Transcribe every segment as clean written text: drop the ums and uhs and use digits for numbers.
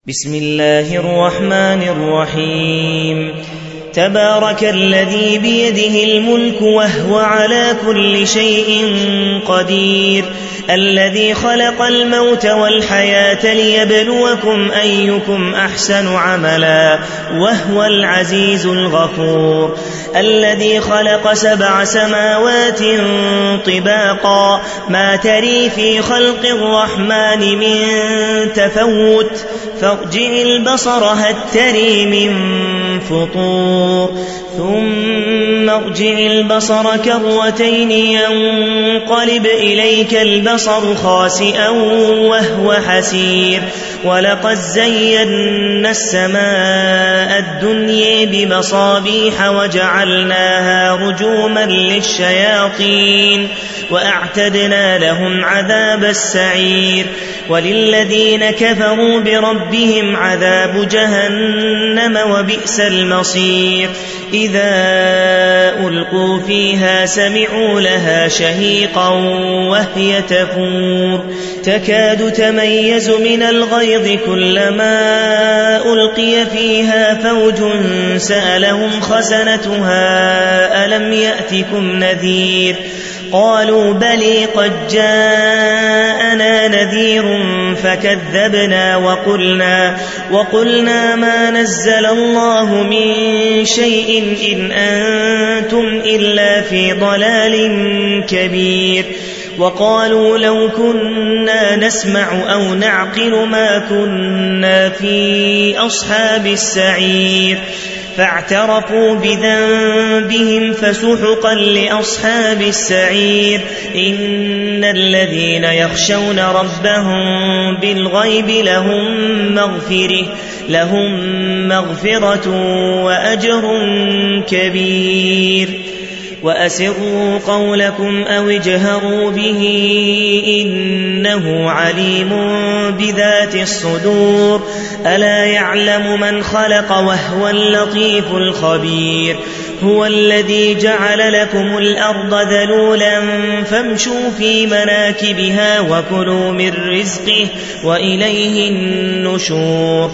بسم الله الرحمن الرحيم تبارك الذي بيده الملك وهو على كل شيء قدير الذي خلق الموت والحياة ليبلوكم أيكم أحسن عملا وهو العزيز الغفور الذي خلق 7 سماوات طباقا ما تري في خلق الرحمن من تفوت فارجع البصر هل تري من فطور ثم ارجع البصر كرتين ينقلب إليك البصر خاسئا وهو حسير ولقد زينا السماء الدنيا بمصابيح وجعلناها رجوما للشياطين وأعتدنا لهم عذاب السعير وللذين كفروا بربهم عذاب جهنم وبئس المصير إذا ألقوا فيها سمعوا لها شهيقا وهي تفور تكاد تميز من الغيظ كلما ألقي فيها فوج سألهم خزنتها ألم يأتكم نذير قالوا بلي قد جاءنا نذير فكذبنا وقلنا ما نزل الله من شيء إن أنتم إلا في ضلال كبير وقالوا لو كنا نسمع أو نعقل ما كنا في أصحاب السعير فاعترفوا بذنبهم فسحقا لأصحاب السعير إن الذين يخشون ربهم بالغيب لهم مغفرة وأجر كبير وأسروا قولكم أو اجهروا به إنه عليم بذات الصدور ألا يعلم من خلق وهو اللطيف الخبير هو الذي جعل لكم الأرض ذلولا فامشوا في مناكبها وكلوا من رزقه وإليه النشور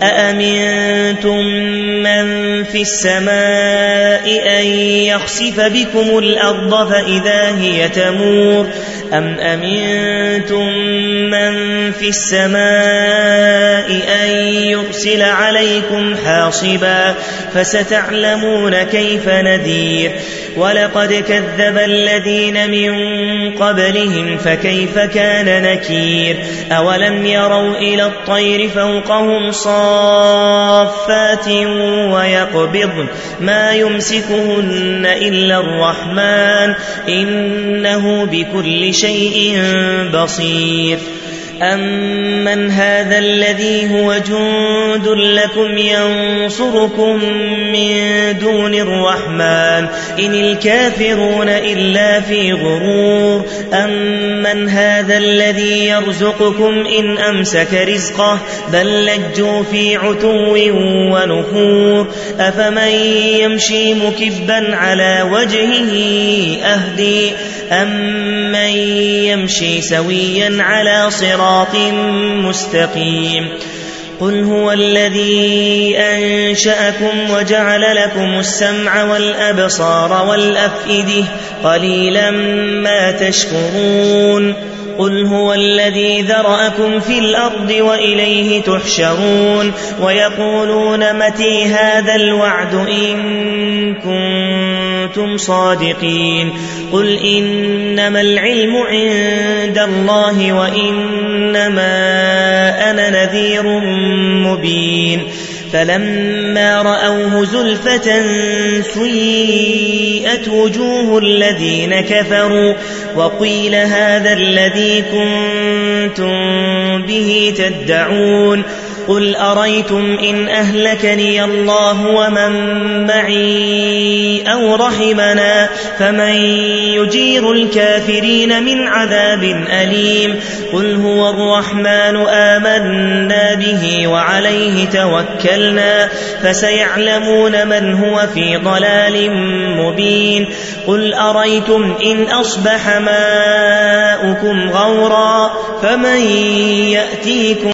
أأمنتم من في السماء أن يخسف بكم الأرض فإذا هي تمور أم أمنتم من في السماء أن يرسل عليكم حاصبا فستعلمون كيف نذير ولقد كذب الذين من قبلهم فكيف كان نكير أولم يروا إلى الطير فوقهم صافات ويقبضن ما يمسكهن إلا الرحمن إنه بكل شيء بصير أمن هذا الذي هو جند لكم ينصركم من دون الرحمن إن الكافرون إلا في غرور أمن هذا الذي يرزقكم إن أمسك رزقه بل لجوا في عتو ونفور أفمن يمشي مكبا على وجهه أهدي أمن يمشي سويا على صراط مستقيم قل هو الذي أنشأكم وجعل لكم السمع والأبصار والأفئدة قليلا ما تشكرون قل هو الذي ذرأكم في الأرض وإليه تحشرون ويقولون متى هذا الوعد إن كنتم صادقين قل إنما العلم عند الله وإنما أنا نذير مبين فلما رأوه زلفة سيئت وجوه الذين كفروا وقيل هذا الذي كنتم به تدعون قل أريتم إن أهلكني الله ومن معي أو رحمنا فمن يجير الكافرين من عذاب أليم قل هو الرحمن آمنا به وعليه توكلنا فسيعلمون من هو في ضلال مبين قل أريتم إن أصبح ماؤكم غورا فمن يأتيكم